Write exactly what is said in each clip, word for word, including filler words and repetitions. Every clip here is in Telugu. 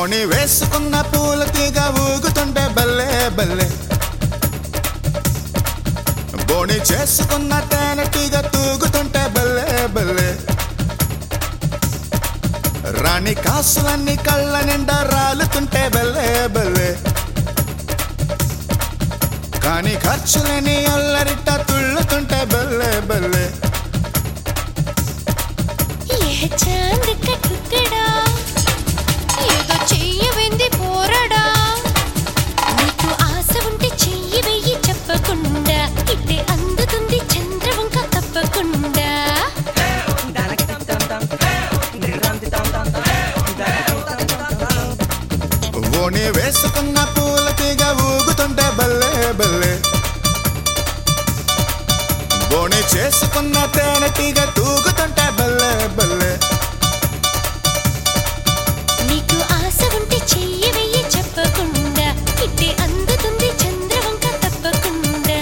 బోని వేసుకున్న పూల తీగ ఊగుతుంటే బల్లే బల్లే బోని చేసుకున్న తేనె తీగ తూగుతుంటే బల్లే బల్లే రాణి కాసులన్నీ కళ్ళ నిండా రాలుతుంటే బల్లే బల్లే కానీ ఖర్చులని అల్లరిట తుళ్ళుతుంటే బల్లే బల్లే చాంద్ కట్టుకడా ఏదో చెయ్యవింది పోరడా నీకు ఆశ ఉంటే చెయ్యి వెయ్యి చెప్పకుండా ఇట్టే అందుతుంది చంద్రవంక తప్పకుండా ఓని వేసుకున్న పూల తీగ ఊగుతుంటే బల్లే బల్లే బోని చేసుకున్న తేనె తీగ తూగుతుంటే బల్లే బల్లే నీకు ఆశ ఉంటే చెయ్యి వెయ్యి చెప్పకుండా ఇట్టే అందుతుంది చంద్రవంక తప్పకుండా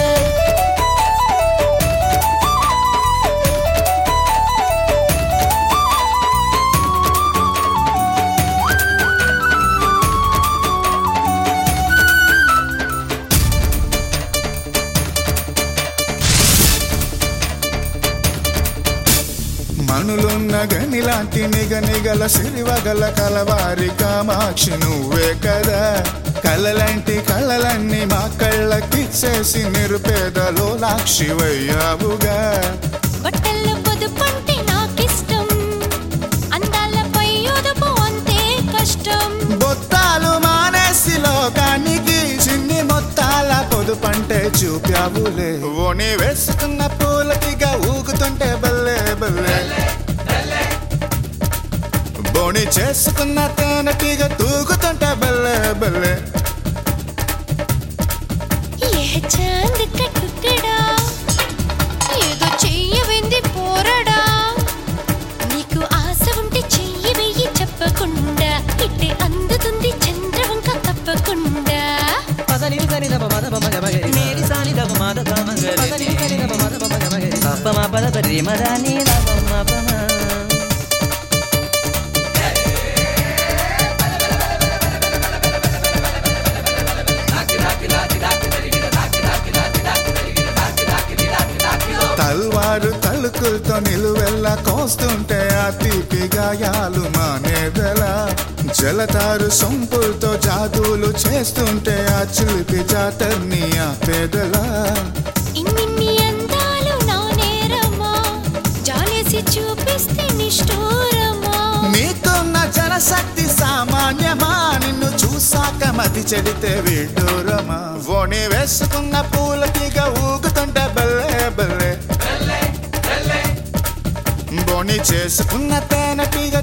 మనులున్న గనిలాంటి నిగ నిగల సిరివగల కలవారి కామాక్షి నువ్వే కదా కలలాంటి కళలన్నీ మా కళ్ళకిచ్చేసి నిరుపేదలో లాక్షివయ్యావుగా బట్టల్లో పొదుపంటే నాకిష్టం అందాలపై ఒదుపు అంతే కష్టం బొత్తాలు మానేసి లోకానికి చిన్ని మొత్తాల పొదుపంటే చూపావులే ఓని వేసుకున్న పూలకిగా ఊగుతుంటే బల్లే బల్లే బోని చేసుకున్న తేనెటీగ తూగుతుంటే బల్లే బల్లే ఏ చాంద్ కట్టుకడా ఏదో చెయ్యవింది పోరడా నీకు ఆశ ఉంటే చెయ్యి వెయ్యి చెప్పకుండా ఇట్టే అందుతుంది చంద్రవంక తప్పకుండా పదని సని దబ మద బమ గమగరి మేరి సాని దబ మద బమగరి పదని సని దబ మద బమ గమగరి సప్ప మా పద పరి మదని దబ మ బమ తల్వారు తలుకులతో నిలువెల్ల కోస్తుంటే ఆ తీపి గాయాలు మానేదెలా జలతారు సొంపులతో జాదులు చేస్తుంటే ఆ చిలిపి జాతర్ని ఆ పేదలా ఇన్నిన్ని అందాలు నా నేరమా జాలేసి చూపిస్తే నిష్ఠూరమా నీకున్న జనశక్తి సామాన్యమా నిన్ను చూసాక మతి చెడితే విడ్డూరమా ఓని వేసుకున్న పూల తీగ ఊగుతుంటే బల్లే బల్లే బోని చేసుకున్న తేనె తీగ